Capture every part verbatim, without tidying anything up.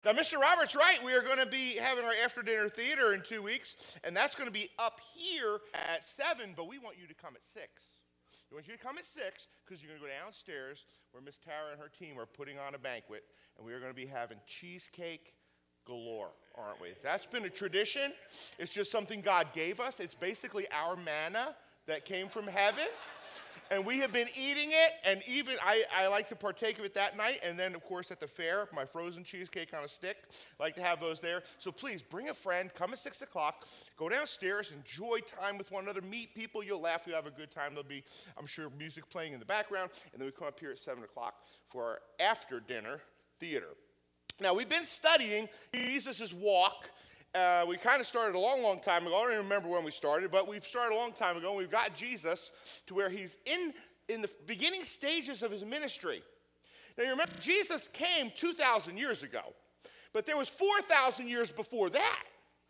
Now, Mister Robert's right. We are going to be having our after-dinner theater in two weeks, and that's going to be up here at seven, but we want you to come at six. We want you to come at six because you're going to go downstairs where Miss Tara and her team are putting on a banquet, and we are going to be having cheesecake galore, aren't we? That's been a tradition. It's just something God gave us. It's basically our manna that came from heaven. And we have been eating it, and even I, I like to partake of it that night. And then, of course, at the fair, my frozen cheesecake on a stick. I like to have those there. So please, bring a friend. Come at six o'clock. Go downstairs. Enjoy time with one another. Meet people. You'll laugh. You'll have a good time. There'll be, I'm sure, music playing in the background. And then we come up here at seven o'clock for our after-dinner theater. Now, we've been studying Jesus' walk. Uh, we kind of started a long, long time ago. I don't even remember when we started, but we've started a long time ago. And we've got Jesus to where he's in, in the beginning stages of his ministry. Now, you remember, Jesus came two thousand years ago, but there was four thousand years before that.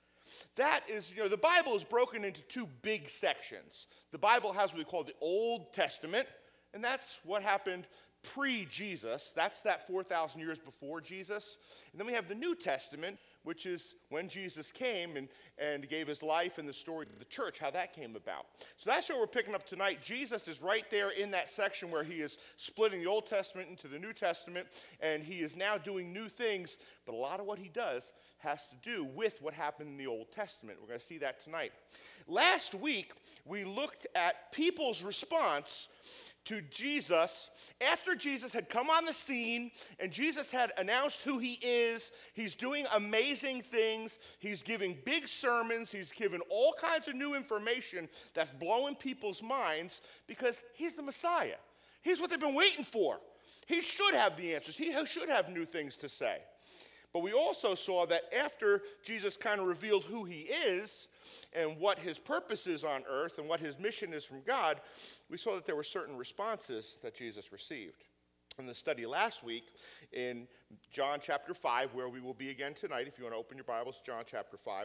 That is, you know, the Bible is broken into two big sections. The Bible has what we call the Old Testament, and that's what happened pre-Jesus. That's that four thousand years before Jesus. And then we have the New Testament, which is when Jesus came and, and gave his life and the story of the church, how that came about. So that's what we're picking up tonight. Jesus is right there in that section where he is splitting the Old Testament into the New Testament, and he is now doing new things, but a lot of what he does has to do with what happened in the Old Testament. We're going to see that tonight. Last week, we looked at people's response to Jesus after Jesus had come on the scene and Jesus had announced who he is. He's doing amazing things. He's giving big sermons. He's given all kinds of new information that's blowing people's minds because he's the Messiah. He's what they've been waiting for. He should have the answers. He should have new things to say. But we also saw that after Jesus kind of revealed who he is and what his purpose is on earth and what his mission is from God, we saw that there were certain responses that Jesus received. In the study last week in John chapter five, where we will be again tonight, if you want to open your Bibles, John chapter five,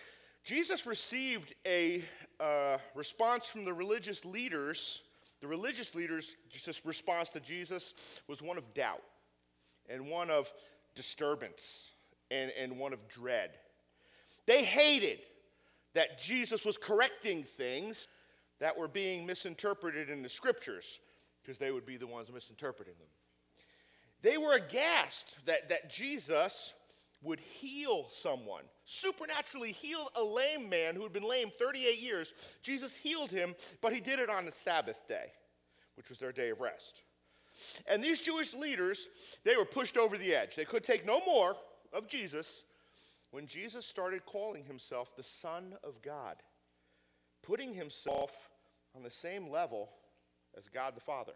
Jesus received a uh, response from the religious leaders. The religious leaders' just response to Jesus was one of doubt and one of disturbance and, and one of dread. They hated that Jesus was correcting things that were being misinterpreted in the scriptures because they would be the ones misinterpreting them. They were aghast that, that Jesus would heal someone, supernaturally heal a lame man who had been lame thirty-eight years. Jesus healed him, but he did it on the Sabbath day, which was their day of rest. And these Jewish leaders, they were pushed over the edge. They could take no more of Jesus when Jesus started calling himself the Son of God, putting himself on the same level as God the Father.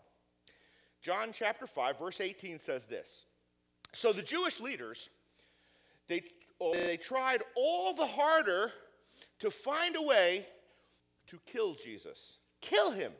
John chapter five, verse eighteen says this. So the Jewish leaders, they, they tried all the harder to find a way to kill Jesus, kill him.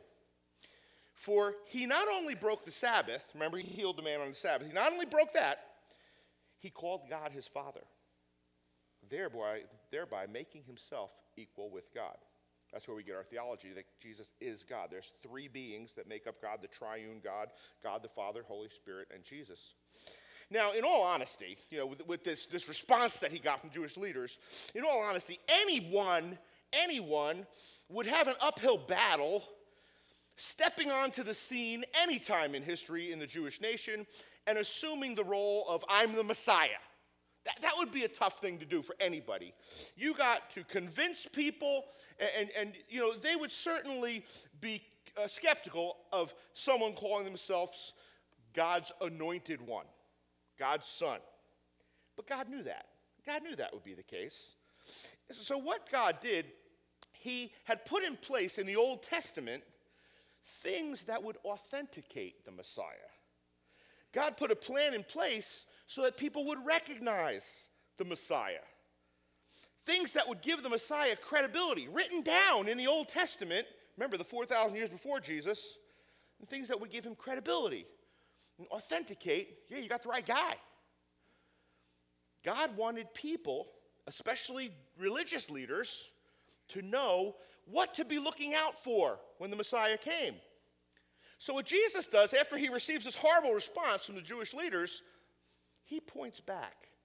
For he not only broke the Sabbath, remember he healed the man on the Sabbath, he not only broke that, he called God his Father, thereby, thereby making himself equal with God. That's where we get our theology, that Jesus is God. There's three beings that make up God, the triune God, God the Father, Holy Spirit, and Jesus. Now, in all honesty, you know, with, with this, this response that he got from Jewish leaders, in all honesty, anyone, anyone would have an uphill battle stepping onto the scene any time in history in the Jewish nation and assuming the role of I'm the Messiah. That, that would be a tough thing to do for anybody. You got to convince people, and, and, and you know, they would certainly be uh, skeptical of someone calling themselves God's anointed one, God's son. But God knew that. God knew that would be the case. So what God did, he had put in place in the Old Testament things that would authenticate the Messiah. God put a plan in place so that people would recognize the Messiah. Things that would give the Messiah credibility, written down in the Old Testament, remember the four thousand years before Jesus, and things that would give him credibility and authenticate, yeah, you got the right guy. God wanted people, especially religious leaders, to know what to be looking out for when the Messiah came. So what Jesus does after he receives this horrible response from the Jewish leaders, he points back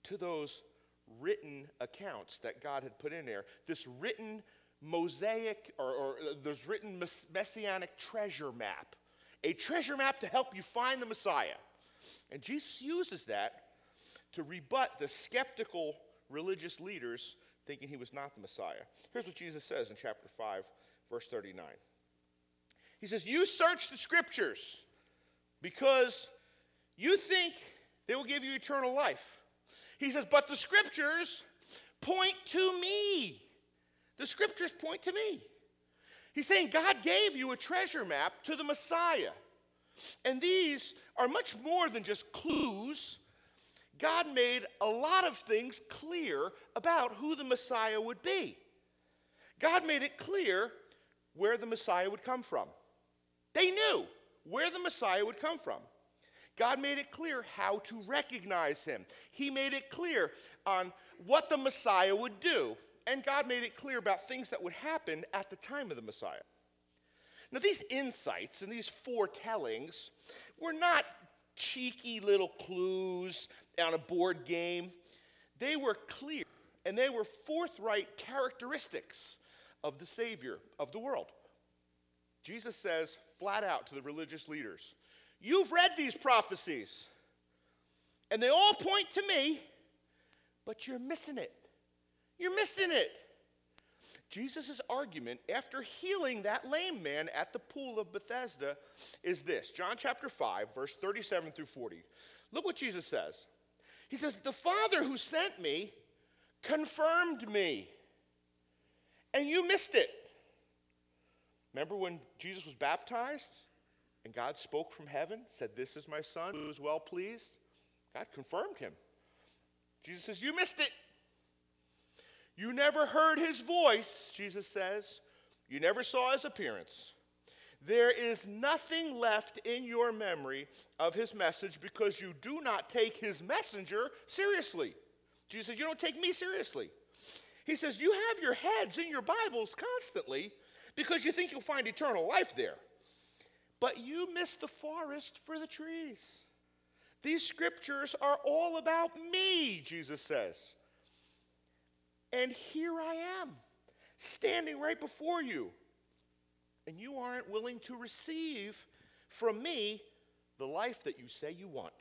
to those written accounts that God had put in there, this written mosaic or, or this written mess- messianic treasure map, a treasure map to help you find the Messiah. And Jesus uses that to rebut the skeptical religious leaders thinking he was not the Messiah. Here's what Jesus says in chapter five, verse thirty-nine. He says, you search the scriptures because you think they will give you eternal life. He says, but the scriptures point to me. The scriptures point to me. He's saying God gave you a treasure map to the Messiah. And these are much more than just clues. God made a lot of things clear about who the Messiah would be. God made it clear where the Messiah would come from. They knew where the Messiah would come from. God made it clear how to recognize him. He made it clear on what the Messiah would do. And God made it clear about things that would happen at the time of the Messiah. Now, these insights and these foretellings were not cheeky little clues on a board game. They were clear, and they were forthright characteristics of the Savior of the world. Jesus says flat out to the religious leaders, you've read these prophecies, and they all point to me, but you're missing it. You're missing it. Jesus' argument after healing that lame man at the pool of Bethesda is this. John chapter five, verse thirty-seven through forty. Look what Jesus says. He says, the Father who sent me confirmed me, and you missed it. Remember when Jesus was baptized and God spoke from heaven, said, this is my son who is well pleased? God confirmed him. Jesus says, you missed it. You never heard his voice, Jesus says. You never saw his appearance. There is nothing left in your memory of his message because you do not take his messenger seriously. Jesus says, you don't take me seriously. He says, you have your heads in your Bibles constantly because you think you'll find eternal life there. But you miss the forest for the trees. These scriptures are all about me, Jesus says. And here I am, standing right before you. And you aren't willing to receive from me the life that you say you want.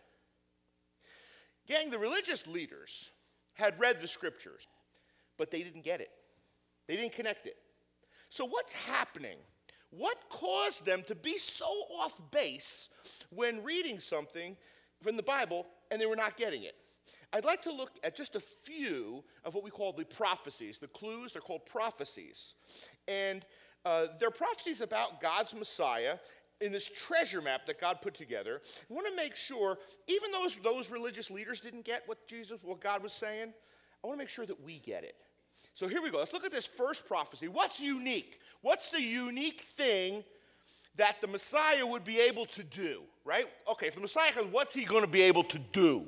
Gang, the religious leaders had read the scriptures, but they didn't get it. They didn't connect it. So what's happening? What caused them to be so off base when reading something from the Bible and they were not getting it? I'd like to look at just a few of what we call the prophecies, the clues. They're called prophecies. And uh, they're prophecies about God's Messiah in this treasure map that God put together. I want to make sure, even though those, those religious leaders didn't get what Jesus, what God was saying, I want to make sure that we get it. So here we go. Let's look at this first prophecy. What's unique? What's the unique thing that the Messiah would be able to do, right? Okay, if the Messiah comes, what's he going to be able to do?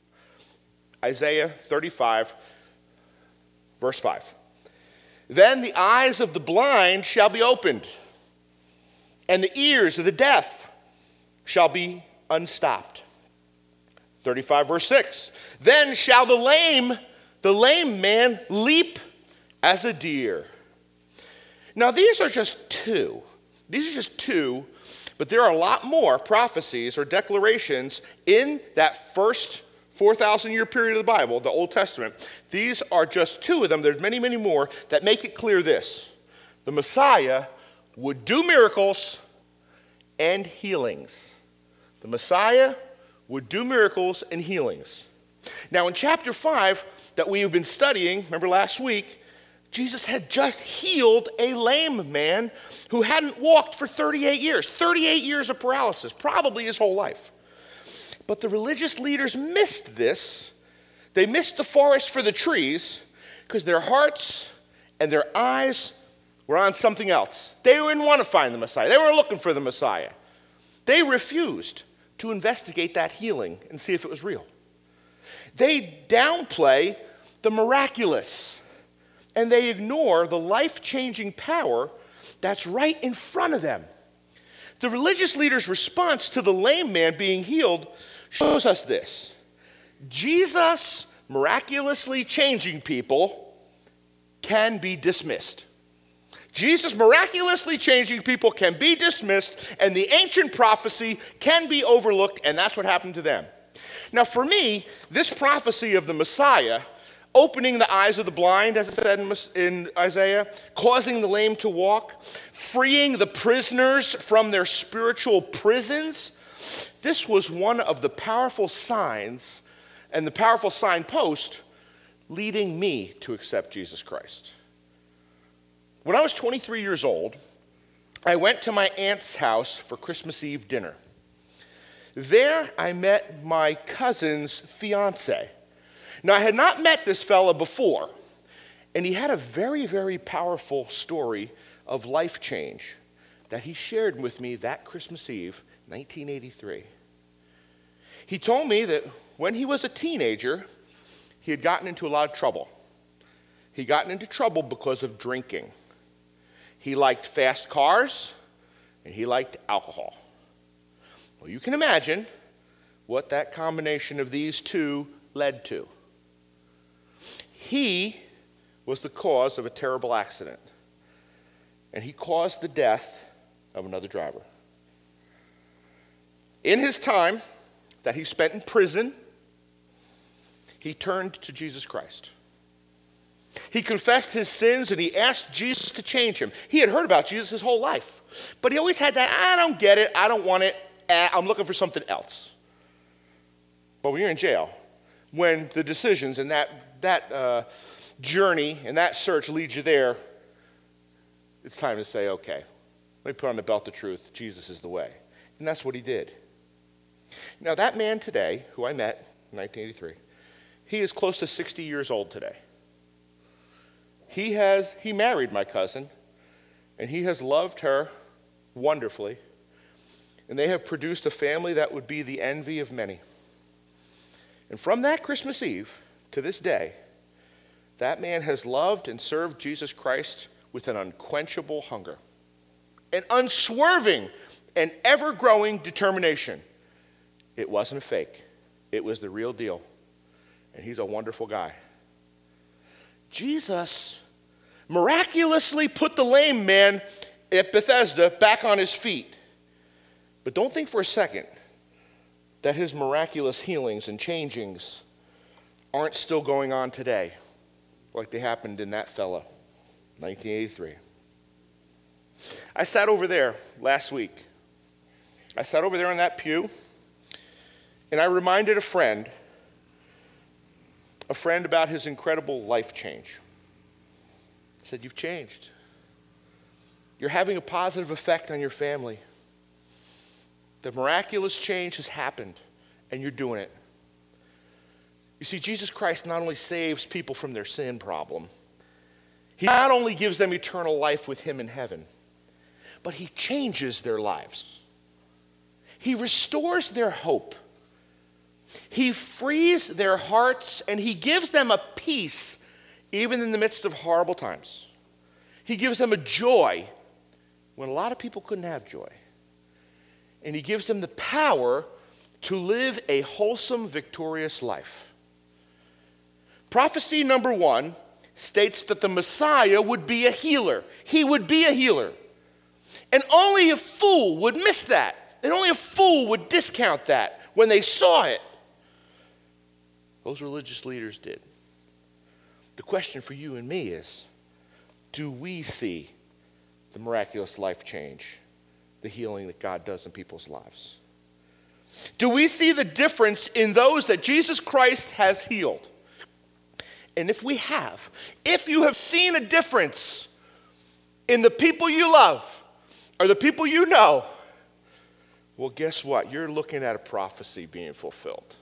Isaiah thirty-five, verse five. Then the eyes of the blind shall be opened, and the ears of the deaf shall be unstopped. thirty-five, verse six. Then shall the lame, the lame man leap as a deer. Now these are just two. These are just two, but there are a lot more prophecies or declarations in that first four thousand year period of the Bible, the Old Testament. These are just two of them. There's many, many more that make it clear this. The Messiah would do miracles and healings. The Messiah would do miracles and healings. Now in chapter five that we have been studying, remember last week, Jesus had just healed a lame man who hadn't walked for thirty-eight years. thirty-eight years of paralysis, probably his whole life. But the religious leaders missed this. They missed the forest for the trees because their hearts and their eyes were on something else. They didn't want to find the Messiah. They weren't looking for the Messiah. They refused to investigate that healing and see if it was real. They downplay the miraculous, and they ignore the life-changing power that's right in front of them. The religious leaders' response to the lame man being healed shows us this. Jesus, miraculously changing people can be dismissed. Jesus miraculously changing people can be dismissed, and the ancient prophecy can be overlooked, and that's what happened to them. Now, for me, this prophecy of the Messiah, opening the eyes of the blind, as it said in, in Isaiah, causing the lame to walk, freeing the prisoners from their spiritual prisons, this was one of the powerful signs and the powerful signpost leading me to accept Jesus Christ. When I was twenty-three years old, I went to my aunt's house for Christmas Eve dinner. There, I met my cousin's fiance. Now, I had not met this fella before, and he had a very, very powerful story of life change that he shared with me that Christmas Eve, nineteen eighty-three. He told me that when he was a teenager, he had gotten into a lot of trouble. He gotten into trouble because of drinking. He liked fast cars, and he liked alcohol. Well, you can imagine what that combination of these two led to. He was the cause of a terrible accident, and he caused the death of another driver. In his time that he spent in prison, he turned to Jesus Christ. He confessed his sins, and he asked Jesus to change him. He had heard about Jesus his whole life, but he always had that, I don't get it, I don't want it, I'm looking for something else. But when you're in jail, when the decisions and that, that uh, journey and that search leads you there, it's time to say, okay, let me put on the belt of truth. Jesus is the way. And that's what he did. Now, that man today, who I met in nineteen eighty-three, he is close to sixty years old today. He has, he married my cousin, and he has loved her wonderfully, and they have produced a family that would be the envy of many. And from that Christmas Eve to this day, that man has loved and served Jesus Christ with an unquenchable hunger, an unswerving and ever-growing determination. It wasn't a fake. It was the real deal. And he's a wonderful guy. Jesus miraculously put the lame man at Bethesda back on his feet. But don't think for a second that his miraculous healings and changings aren't still going on today, like they happened in that fella, nineteen eighty-three. I sat over there last week. I sat over there in that pew, and I reminded a friend, a friend about his incredible life change. I said, you've changed. You're having a positive effect on your family. The miraculous change has happened, and you're doing it. You see, Jesus Christ not only saves people from their sin problem, he not only gives them eternal life with him in heaven, but he changes their lives. He restores their hope. He frees their hearts, and he gives them a peace even in the midst of horrible times. He gives them a joy when a lot of people couldn't have joy. And he gives them the power to live a wholesome, victorious life. Prophecy number one states that the Messiah would be a healer. He would be a healer. And only a fool would miss that. And only a fool would discount that when they saw it. Those religious leaders did. The question for you and me is, do we see the miraculous life change, the healing that God does in people's lives? Do we see the difference in those that Jesus Christ has healed? And if we have, if you have seen a difference in the people you love or the people you know, well, guess what? You're looking at a prophecy being fulfilled.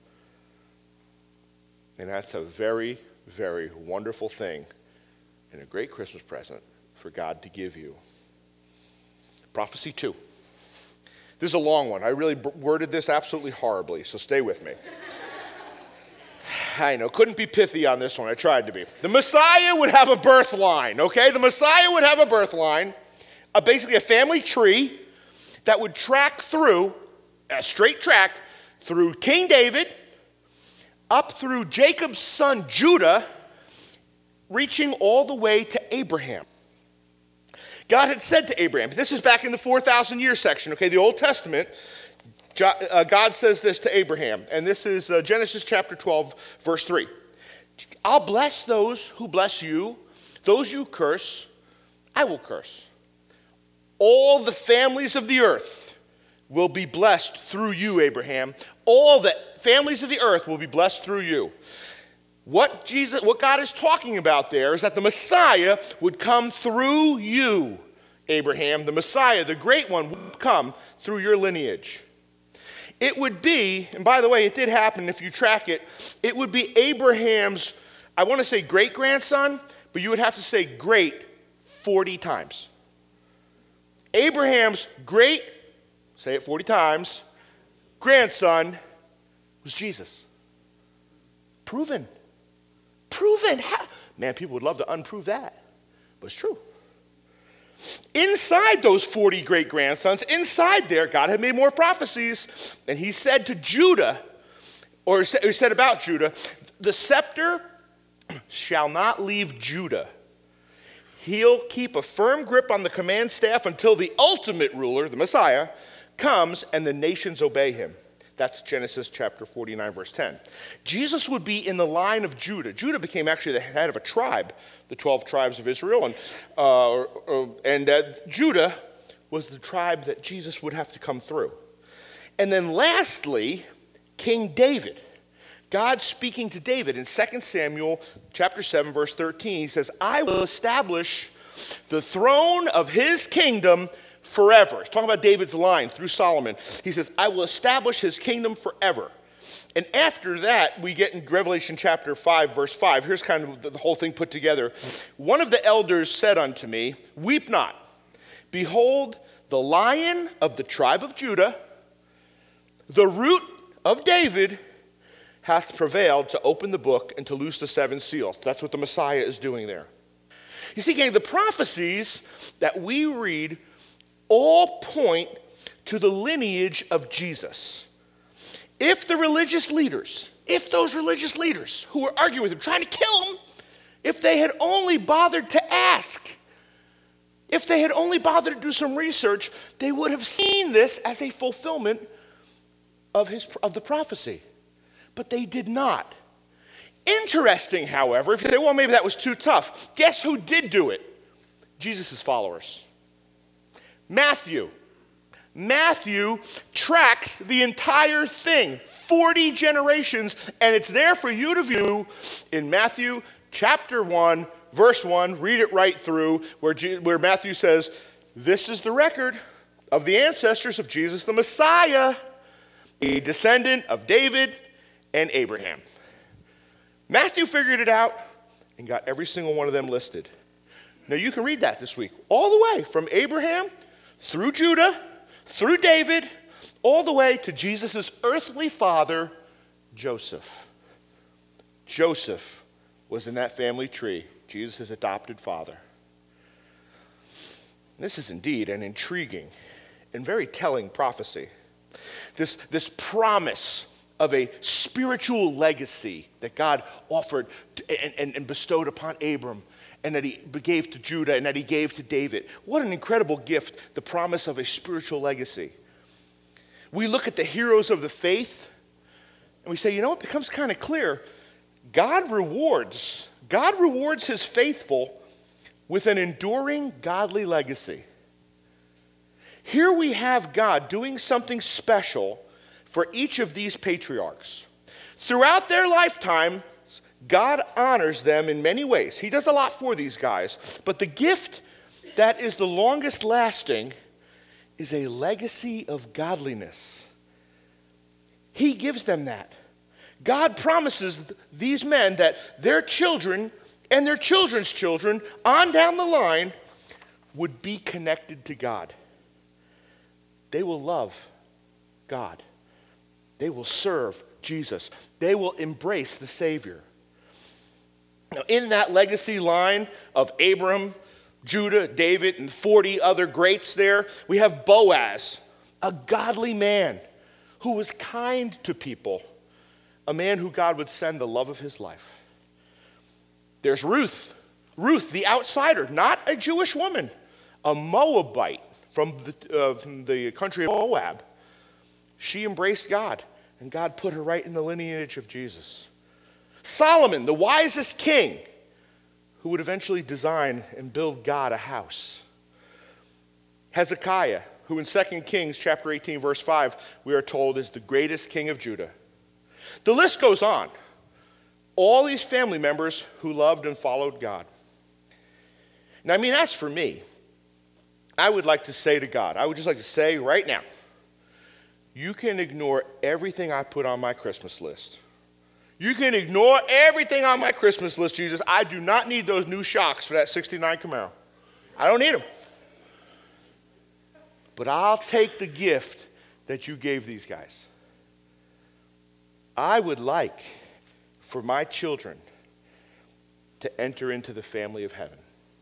And that's a very, very wonderful thing and a great Christmas present for God to give you. Prophecy two. This is a long one. I really worded this absolutely horribly, so stay with me. I know, couldn't be pithy on this one. I tried to be. The Messiah would have a birth line, okay? The Messiah would have a birth line, a, basically a family tree that would track through, a straight track, through King David, up through Jacob's son Judah, reaching all the way to Abraham. God had said to Abraham, this is back in the four thousand year section, okay, the Old Testament. God says this to Abraham, and this is uh, Genesis chapter twelve, verse three. I'll bless those who bless you, those you curse, I will curse. All the families of the earth will be blessed through you, Abraham. All the families of the earth will be blessed through you. What Jesus, what God is talking about there is that the Messiah would come through you, Abraham. The Messiah, the great one, would come through your lineage. It would be, and by the way, it did happen if you track it, it would be Abraham's, I want to say great-grandson, but you would have to say great forty times. Abraham's great, say it forty times, grandson was Jesus. Proven. Proven. How? Man, people would love to unprove that, but it's true. Inside those forty great-grandsons, inside there, God had made more prophecies, and he said to Judah, or he said about Judah, the scepter shall not leave Judah. He'll keep a firm grip on the command staff until the ultimate ruler, the Messiah, comes and the nations obey him. That's Genesis chapter forty-nine, verse ten. Jesus would be in the line of Judah. Judah became actually the head of a tribe, the twelve tribes of Israel. And, uh, and uh, Judah was the tribe that Jesus would have to come through. And then lastly, King David. God speaking to David in Second Samuel chapter seven, verse thirteen. He says, I will establish the throne of his kingdom forever. He's talking about David's line through Solomon. He says, I will establish his kingdom forever. And after that, we get in Revelation chapter five, verse five. Here's kind of the whole thing put together. One of the elders said unto me, weep not. Behold, the Lion of the tribe of Judah, the Root of David, hath prevailed to open the book and to loose the seven seals. That's what the Messiah is doing there. You see, gang, the prophecies that we read all point to the lineage of Jesus. If the religious leaders, if those religious leaders who were arguing with him, trying to kill him, if they had only bothered to ask, if they had only bothered to do some research, they would have seen this as a fulfillment of, his, of the prophecy. But they did not. Interesting, however, if you say, well, maybe that was too tough. Guess who did do it? Jesus' followers. Matthew. Matthew tracks the entire thing, forty generations, and it's there for you to view in Matthew chapter one, verse one. Read it right through, where, G- where Matthew says, this is the record of the ancestors of Jesus the Messiah, a descendant of David and Abraham. Matthew figured it out and got every single one of them listed. Now you can read that this week, all the way from Abraham through Judah, through David, all the way to Jesus' earthly father, Joseph. Joseph was in that family tree, Jesus' adopted father. This is indeed an intriguing and very telling prophecy. This, this promise of a spiritual legacy that God offered to, and, and, and bestowed upon Abram, and that he gave to Judah, and that he gave to David. What an incredible gift, the promise of a spiritual legacy. We look at the heroes of the faith, and we say, you know, it becomes kind of clear. God rewards, God rewards his faithful with an enduring godly legacy. Here we have God doing something special for each of these patriarchs. Throughout their lifetime, God honors them in many ways. He does a lot for these guys. But the gift that is the longest lasting is a legacy of godliness. He gives them that. God promises th- these men that their children and their children's children on down the line would be connected to God. They will love God. They will serve Jesus. They will embrace the Savior. Now, in that legacy line of Abram, Judah, David, and forty other greats there, we have Boaz, a godly man who was kind to people, a man who God would send the love of his life. There's Ruth. Ruth, the outsider, not a Jewish woman, a Moabite from the, uh, from the country of Moab. She embraced God, and God put her right in the lineage of Jesus. Solomon, the wisest king, who would eventually design and build God a house. Hezekiah, who in Second Kings chapter eighteen, verse five, we are told is the greatest king of Judah. The list goes on. All these family members who loved and followed God. Now, I mean, as for me, I would like to say to God, I would just like to say right now, you can ignore everything I put on my Christmas list. You can ignore everything on my Christmas list, Jesus. I do not need those new shocks for that sixty-nine Camaro. I don't need them. But I'll take the gift that you gave these guys. I would like for my children to enter into the family of heaven.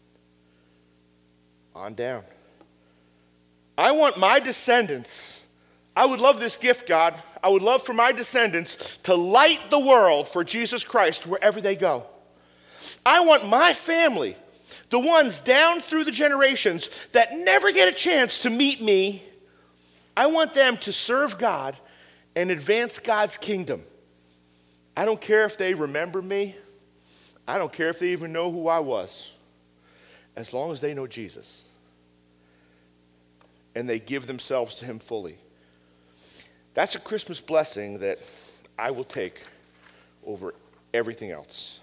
On down. I want my descendants, I would love this gift, God. I would love for my descendants to light the world for Jesus Christ wherever they go. I want my family, the ones down through the generations that never get a chance to meet me, I want them to serve God and advance God's kingdom. I don't care if they remember me. I don't care if they even know who I was. As long as they know Jesus. And they give themselves to him fully. That's a Christmas blessing that I will take over everything else.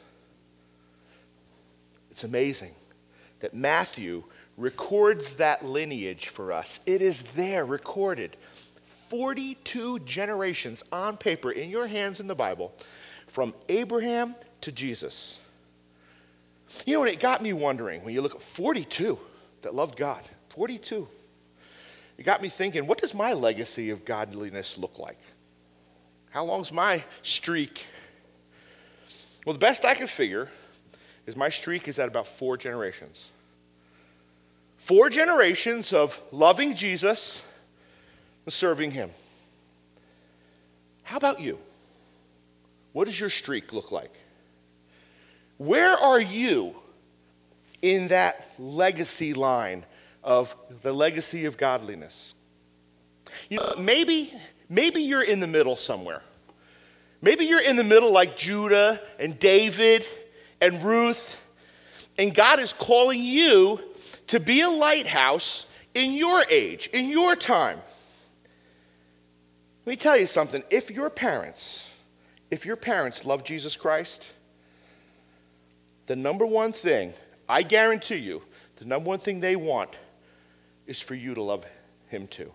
It's amazing that Matthew records that lineage for us. It is there recorded. forty-two generations on paper in your hands in the Bible from Abraham to Jesus. You know, and it got me wondering when you look at forty-two that loved God, forty-two. It got me thinking, what does my legacy of godliness look like? How long's my streak? Well, the best I can figure is my streak is at about four generations. Four generations of loving Jesus and serving him. How about you? What does your streak look like? Where are you in that legacy line of the legacy of godliness? You know, maybe, maybe you're in the middle somewhere. Maybe you're in the middle like Judah and David and Ruth, and God is calling you to be a lighthouse in your age, in your time. Let me tell you something. If your parents, if your parents love Jesus Christ, the number one thing, I guarantee you, the number one thing they want is for you to love him too.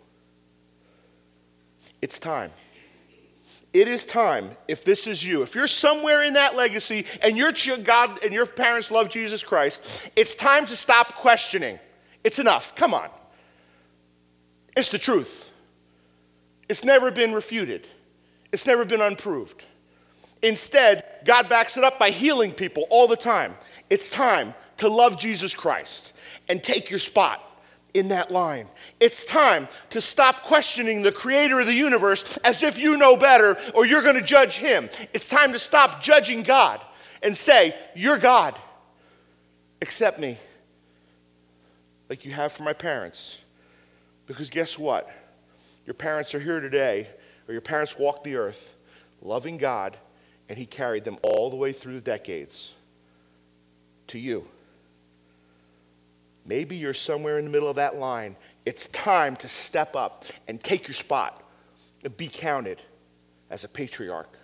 It's time. It is time, if this is you, if you're somewhere in that legacy and your God and your parents love Jesus Christ, it's time to stop questioning. It's enough. Come on. It's the truth. It's never been refuted. It's never been unproved. Instead, God backs it up by healing people all the time. It's time to love Jesus Christ and take your spot in that line. It's time to stop questioning the creator of the universe as if you know better or you're going to judge him. It's time to stop judging God and say, you're God. Accept me like you have for my parents. Because guess what? Your parents are here today, or your parents walked the earth loving God, and he carried them all the way through the decades to you. Maybe you're somewhere in the middle of that line. It's time to step up and take your spot and be counted as a patriarch.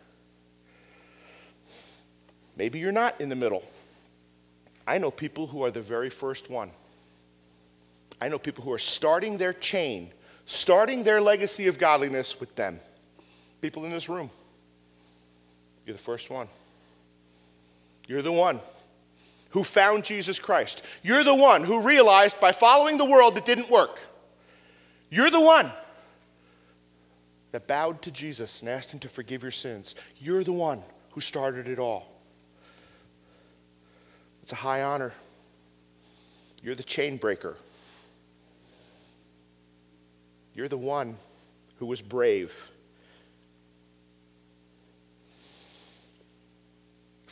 Maybe you're not in the middle. I know people who are the very first one. I know people who are starting their chain, starting their legacy of godliness with them. People in this room. You're the first one. You're the one who found Jesus Christ. You're the one who realized by following the world it didn't work. You're the one that bowed to Jesus and asked him to forgive your sins. You're the one who started it all. It's a high honor. You're the chain breaker. You're the one who was brave.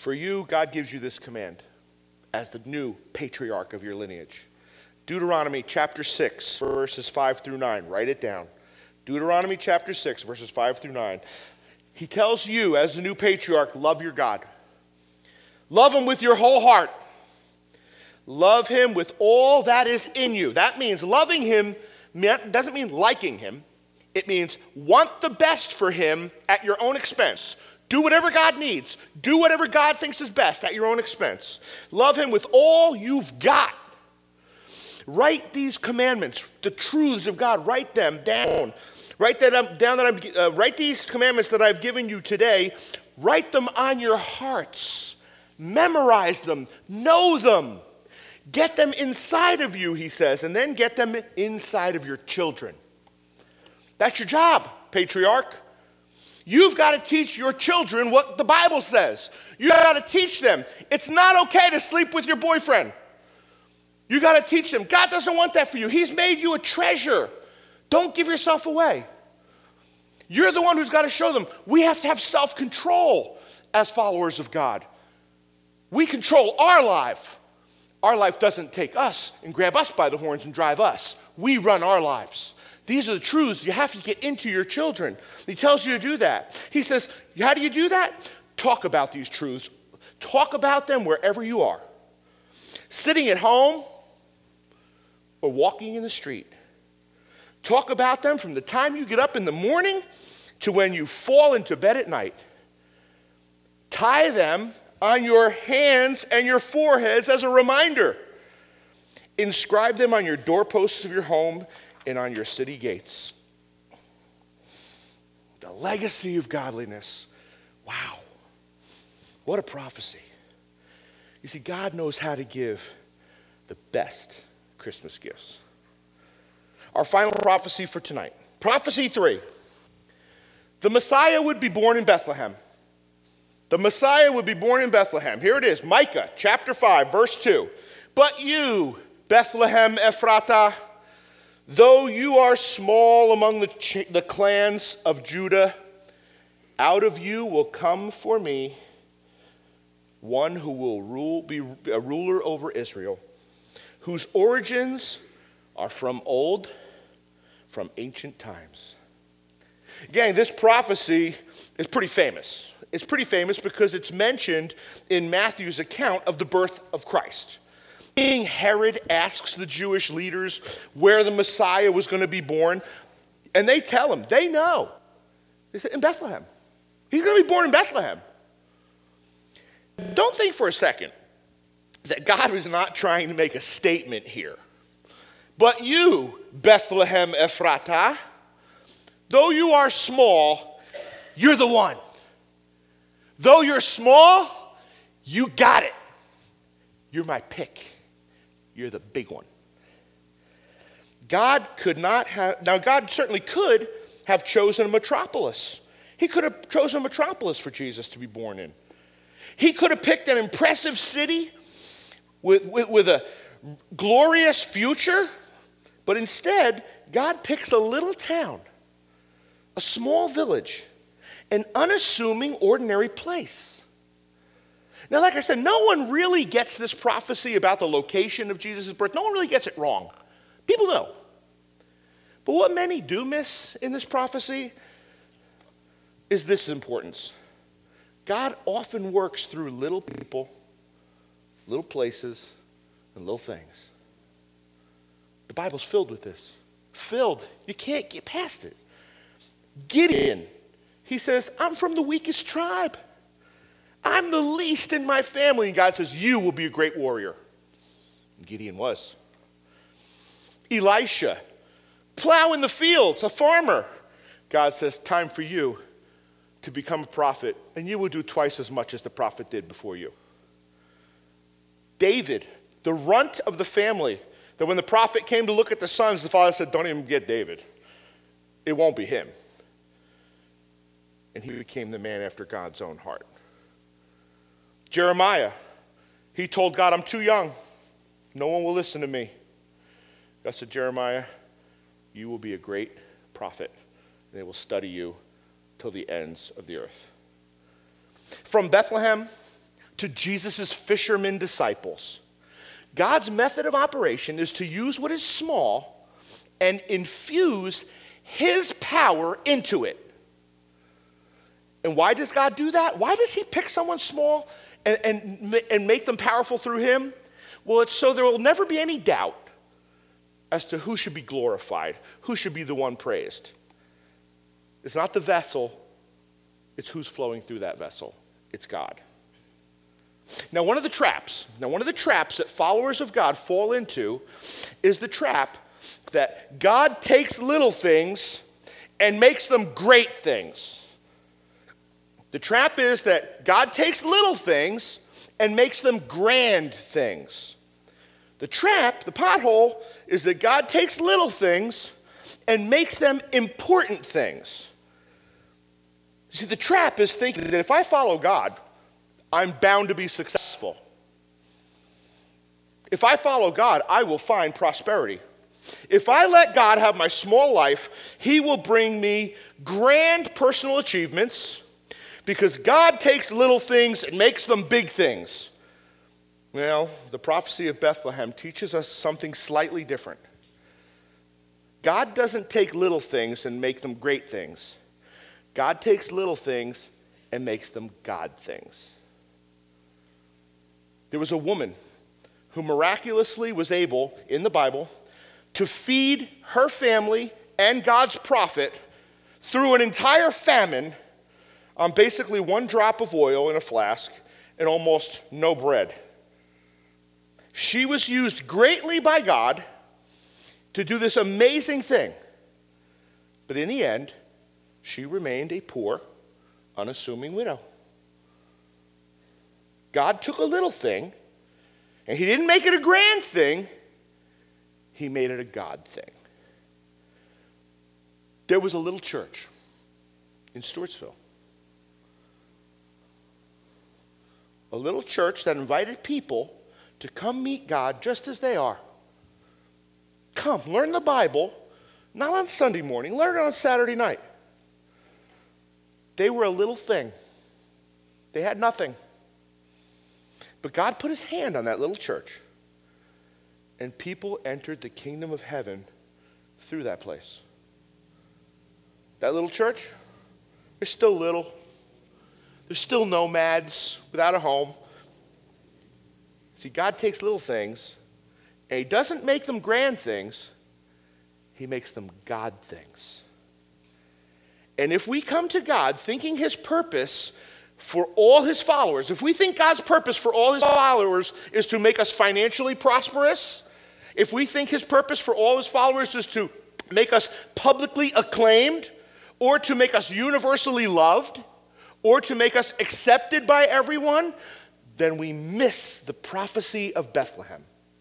For you, God gives you this command as the new patriarch of your lineage. Deuteronomy chapter six, verses five through nine. Write it down. Deuteronomy chapter six, verses five through nine. He tells you, as the new patriarch, love your God. Love him with your whole heart. Love him with all that is in you. That means loving him doesn't mean liking him. It means want the best for him at your own expense. Do whatever God needs. Do whatever God thinks is best at your own expense. Love him with all you've got. Write these commandments, the truths of God. Write them down. Write that um, down. That I'm, uh, write these commandments that I've given you today. Write them on your hearts. Memorize them. Know them. Get them inside of you, he says, and then get them inside of your children. That's your job, patriarch. You've got to teach your children what the Bible says. You've got to teach them. It's not okay to sleep with your boyfriend. You got to teach them. God doesn't want that for you. He's made you a treasure. Don't give yourself away. You're the one who's got to show them. We have to have self-control as followers of God. We control our life. Our life doesn't take us and grab us by the horns and drive us. We run our lives. These are the truths you have to get into your children. He tells you to do that. He says, how do you do that? Talk about these truths. Talk about them wherever you are. Sitting at home or walking in the street. Talk about them from the time you get up in the morning to when you fall into bed at night. Tie them on your hands and your foreheads as a reminder. Inscribe them on your doorposts of your home and on your city gates. The legacy of godliness. Wow. What a prophecy. You see, God knows how to give the best Christmas gifts. Our final prophecy for tonight. Prophecy three. The Messiah would be born in Bethlehem. The Messiah would be born in Bethlehem. Here it is, Micah chapter five, verse two. But you, Bethlehem Ephratah, though you are small among the, ch- the clans of Judah, out of you will come for me one who will rule, be a ruler over Israel, whose origins are from old, from ancient times. Again, this prophecy is pretty famous. It's pretty famous because it's mentioned in Matthew's account of the birth of Christ. King Herod asks the Jewish leaders where the Messiah was going to be born, and they tell him, they know. They say, in Bethlehem. He's going to be born in Bethlehem. Don't think for a second that God was not trying to make a statement here. But you, Bethlehem Ephratah, though you are small, you're the one. Though you're small, you got it. You're my pick. You're the big one. God could not have, now God certainly could have chosen a metropolis. He could have chosen a metropolis for Jesus to be born in. He could have picked an impressive city with, with, with a glorious future, but instead, God picks a little town, a small village, an unassuming, ordinary place. Now, like I said, no one really gets this prophecy about the location of Jesus' birth. No one really gets it wrong. People know. But what many do miss in this prophecy is this importance. God often works through little people, little places, and little things. The Bible's filled with this. Filled. You can't get past it. Gideon, he says, I'm from the weakest tribe. I'm the least in my family. And God says, you will be a great warrior. And Gideon was. Elisha, plowing the fields, a farmer. God says, time for you to become a prophet, and you will do twice as much as the prophet did before you. David, the runt of the family, that when the prophet came to look at the sons, the father said, don't even get David. It won't be him. And he became the man after God's own heart. Jeremiah, he told God, I'm too young. No one will listen to me. God said, Jeremiah, you will be a great prophet. And they will study you till the ends of the earth. From Bethlehem to Jesus' fishermen disciples. God's method of operation is to use what is small and infuse his power into it. And why does God do that? Why does he pick someone small and, and, and make them powerful through him? Well, it's so there will never be any doubt as to who should be glorified, who should be the one praised. It's not the vessel, it's who's flowing through that vessel. It's God. Now, one of the traps, now one of the traps that followers of God fall into is the trap that God takes little things and makes them great things. The trap is that God takes little things and makes them grand things. The trap, the pothole, is that God takes little things and makes them important things. See, the trap is thinking that if I follow God, I'm bound to be successful. If I follow God, I will find prosperity. If I let God have my small life, he will bring me grand personal achievements because God takes little things and makes them big things. Well, the prophecy of Bethlehem teaches us something slightly different. God doesn't take little things and make them great things. God takes little things and makes them God things. There was a woman who miraculously was able, in the Bible, to feed her family and God's prophet through an entire famine on basically one drop of oil in a flask and almost no bread. She was used greatly by God to do this amazing thing. But in the end, she remained a poor, unassuming widow. God took a little thing, and he didn't make it a grand thing. He made it a God thing. There was a little church in Stewartsville. A little church that invited people to come meet God just as they are. Come, learn the Bible, not on Sunday morning, learn it on Saturday night. They were a little thing. They had nothing. But God put his hand on that little church, and people entered the kingdom of heaven through that place. That little church, they're still little. They're still nomads without a home. See, God takes little things, and he doesn't make them grand things. He makes them God things. And if we come to God thinking his purpose for all his followers, if we think God's purpose for all his followers is to make us financially prosperous, if we think his purpose for all his followers is to make us publicly acclaimed, or to make us universally loved, or to make us accepted by everyone, then we miss the prophecy of Bethlehem.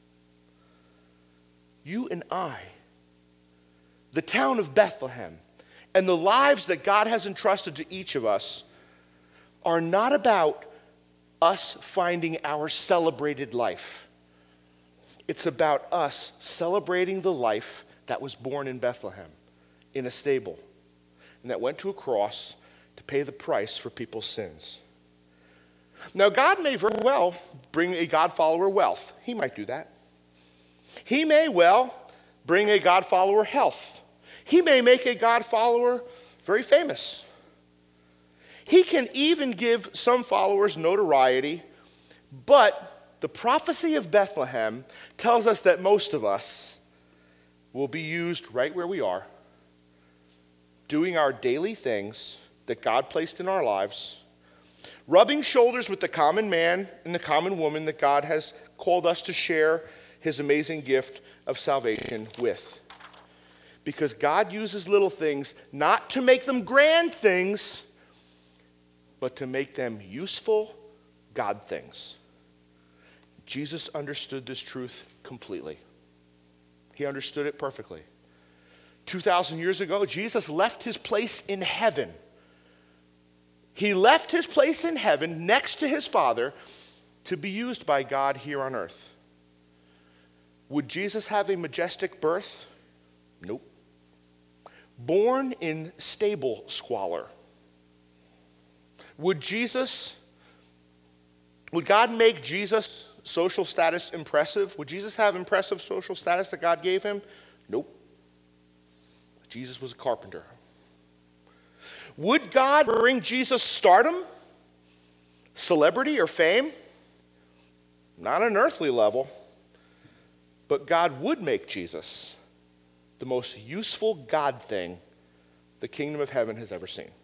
You and I, the town of Bethlehem, and the lives that God has entrusted to each of us are not about us finding our celebrated life. It's about us celebrating the life that was born in Bethlehem, in a stable, and that went to a cross to pay the price for people's sins. Now, God may very well bring a God follower wealth. He might do that. He may well bring a God follower health. He may make a God follower very famous. He can even give some followers notoriety, but the prophecy of Bethlehem tells us that most of us will be used right where we are, doing our daily things that God placed in our lives, rubbing shoulders with the common man and the common woman that God has called us to share his amazing gift of salvation with. Because God uses little things not to make them grand things, but to make them useful God things. Jesus understood this truth completely. He understood it perfectly. two thousand years ago, Jesus left his place in heaven. He left his place in heaven next to his Father to be used by God here on earth. Would Jesus have a majestic birth? Nope. Born in stable squalor. Would Jesus Would God make Jesus' social status impressive? Would Jesus have impressive social status that God gave him? Nope. Jesus was a carpenter. Would God bring Jesus stardom, celebrity, or fame? Not on an earthly level. But God would make Jesus the most useful God thing the kingdom of heaven has ever seen.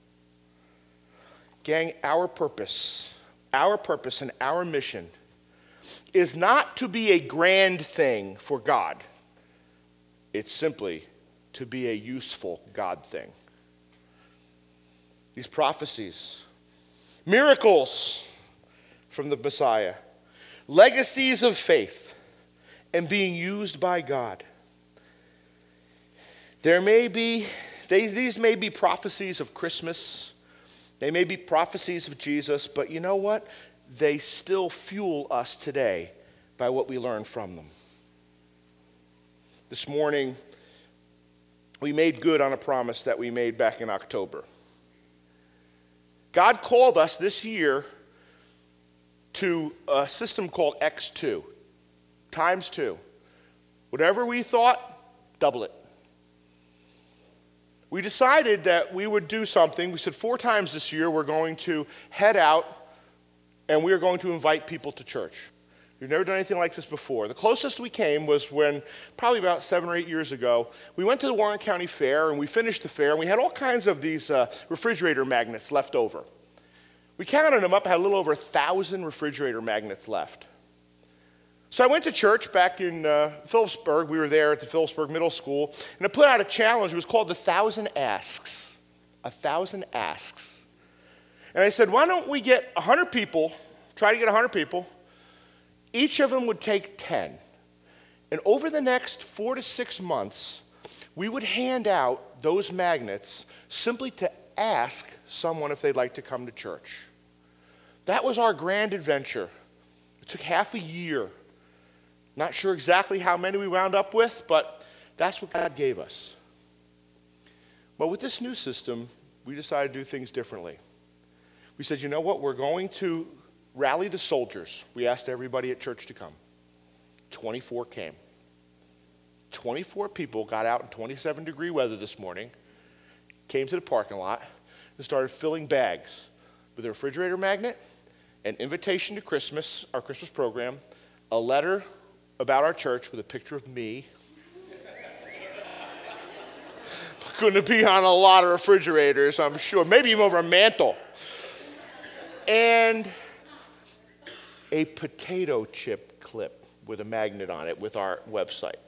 Gang, our purpose, our purpose and our mission is not to be a grand thing for God. It's simply to be a useful God thing. These prophecies, miracles from the Messiah, legacies of faith, and being used by God. There may be, they, these may be prophecies of Christmas. They may be prophecies of Jesus, but you know what? They still fuel us today by what we learn from them. This morning, we made good on a promise that we made back in October. God called us this year to a system called X two, times two. Whatever we thought, double it. We decided that we would do something. We said four times this year we're going to head out and we are going to invite people to church. We've never done anything like this before. The closest we came was when, probably about seven or eight years ago, we went to the Warren County Fair and we finished the fair and we had all kinds of these uh, refrigerator magnets left over. We counted them up, had a little over a thousand refrigerator magnets left. So I went to church back in uh, Phillipsburg. We were there at the Phillipsburg Middle School, and I put out a challenge. It was called the Thousand Asks. A Thousand Asks. And I said, why don't we get one hundred people, try to get one hundred people. Each of them would take ten. And over the next four to six months, we would hand out those magnets simply to ask someone if they'd like to come to church. That was our grand adventure. It took half a year. Not sure exactly how many we wound up with, but that's what God gave us. But with this new system, we decided to do things differently. We said, you know what, we're going to rally the soldiers. We asked everybody at church to come. twenty-four came. twenty-four people got out in twenty-seven degree weather this morning, came to the parking lot, and started filling bags with a refrigerator magnet, an invitation to Christmas, our Christmas program, a letter about our church with a picture of me. Going to be on a lot of refrigerators, I'm sure. Maybe even over a mantle. And a potato chip clip with a magnet on it with our website.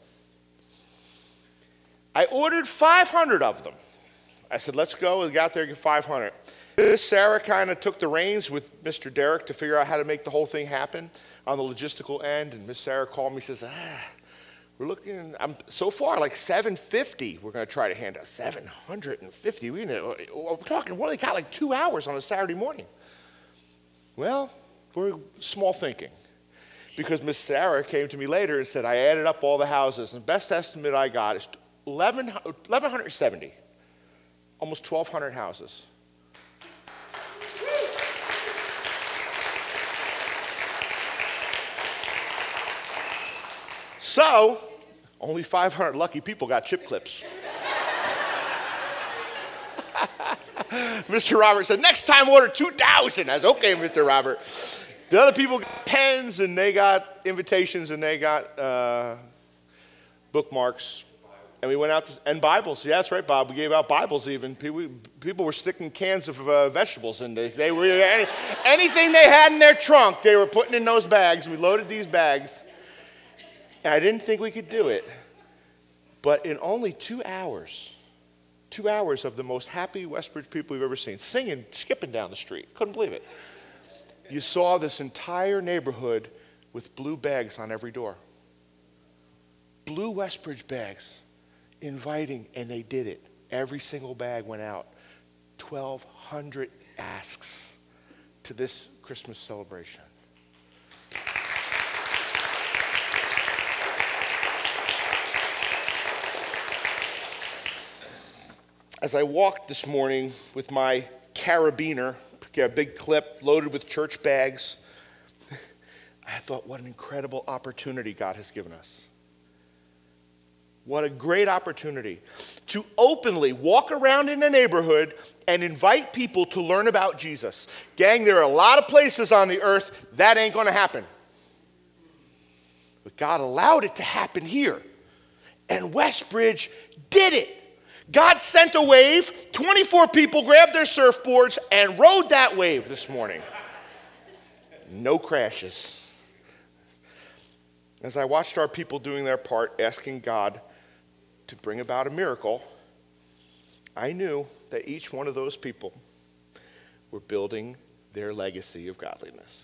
I ordered five hundred of them. I said, let's go. We got there, get five hundred. Miss Sarah kind of took the reins with Mister Derek to figure out how to make the whole thing happen on the logistical end. And Miss Sarah called me and says, ah, we're looking, I'm so far like seven fifty. We're going to try to hand out seven hundred fifty. We know, we're talking, we only got like two hours on a Saturday morning. Well, we're small thinking. Because Miss Sarah came to me later and said, I added up all the houses, and the best estimate I got is eleven seventy. Almost twelve hundred houses. So, only five hundred lucky people got chip clips. Mister Robert said, next time order two thousand. I said, okay, Mister Robert. The other people got pens, and they got invitations, and they got uh, bookmarks. And we went out, to, and Bibles. Yeah, that's right, Bob. We gave out Bibles even. People, people were sticking cans of uh, vegetables in. They, they were, any, anything they had in their trunk, they were putting in those bags. We loaded these bags. And I didn't think we could do it. But in only two hours, two hours of the most happy Westbridge people we've ever seen, singing, skipping down the street. Couldn't believe it. You saw this entire neighborhood with blue bags on every door. Blue Westbridge bags. Inviting, and they did it. Every single bag went out. twelve hundred asks to this Christmas celebration. As I walked this morning with my carabiner, a big clip loaded with church bags, thought, what an incredible opportunity God has given us. What a great opportunity to openly walk around in a neighborhood and invite people to learn about Jesus. Gang, there are a lot of places on the earth that ain't going to happen. But God allowed it to happen here. And Westbridge did it. God sent a wave, twenty-four people grabbed their surfboards and rode that wave this morning. No crashes. As I watched our people doing their part, asking God to bring about a miracle, I knew that each one of those people were building their legacy of godliness.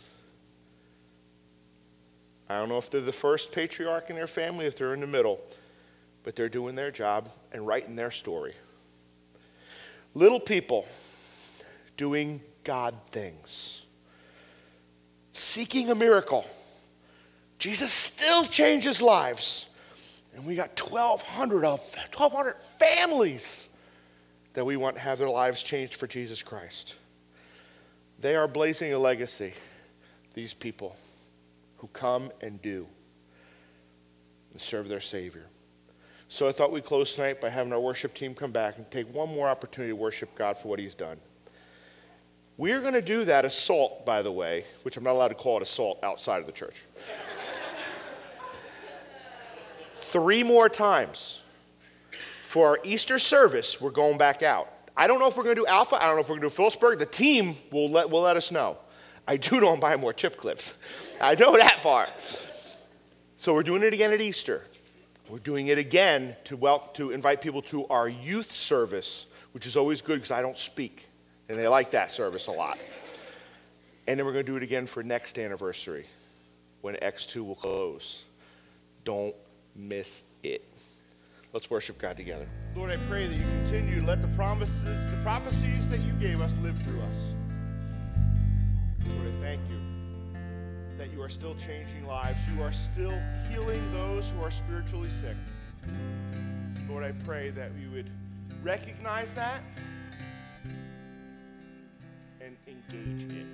I don't know if they're the first patriarch in their family, if they're in the middle, but they're doing their job and writing their story. Little people doing God things, seeking a miracle. Jesus still changes lives. And we got twelve hundred of twelve hundred families that we want to have their lives changed for Jesus Christ. They are blazing a legacy, these people who come and do and serve their Savior. So I thought we'd close tonight by having our worship team come back and take one more opportunity to worship God for what he's done. We're going to do that assault, by the way, which I'm not allowed to call it assault outside of the church. Three more times. For our Easter service, we're going back out. I don't know if we're going to do Alpha. I don't know if we're going to do Phillipsburg. The team will let, will let us know. I do know I'm buying more chip clips. I know that far. So we're doing it again at Easter. We're doing it again to, wel- to invite people to our youth service, which is always good because I don't speak. And they like that service a lot. And then we're going to do it again for next anniversary when X two will close. Don't miss it. Let's worship God together. Lord, I pray that you continue to let the promises, the prophecies that you gave us live through us. Lord, I thank you that you are still changing lives. You are still healing those who are spiritually sick. Lord, I pray that we would recognize that and engage in it.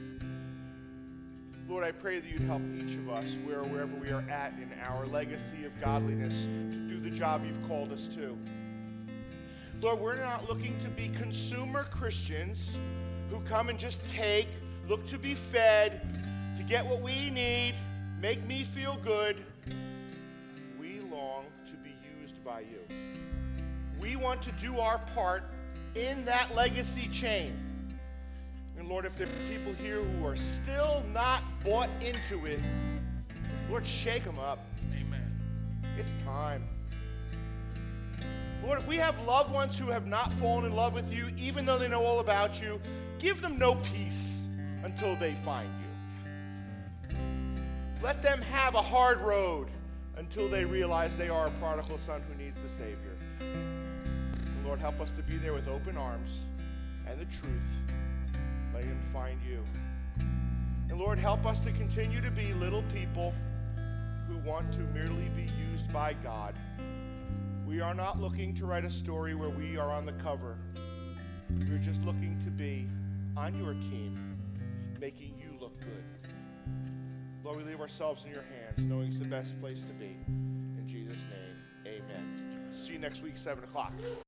Lord, I pray that you'd help each of us, where, wherever we are at in our legacy of godliness, to do the job you've called us to. Lord, we're not looking to be consumer Christians who come and just take, look to be fed, to get what we need, make me feel good. We long to be used by you. We want to do our part in that legacy chain. And Lord, if there are people here who are still not bought into it, Lord, shake them up. Amen. It's time. Lord, if we have loved ones who have not fallen in love with you, even though they know all about you, give them no peace until they find you. Let them have a hard road until they realize they are a prodigal son who needs the Savior. And Lord, help us to be there with open arms and the truth, letting them find you. And Lord, help us to continue to be little people who want to merely be used by God. We are not looking to write a story where we are on the cover. We're just looking to be on your team, making you look good. Lord, we leave ourselves in your hands, knowing it's the best place to be. In Jesus' name, amen. See you next week, seven o'clock.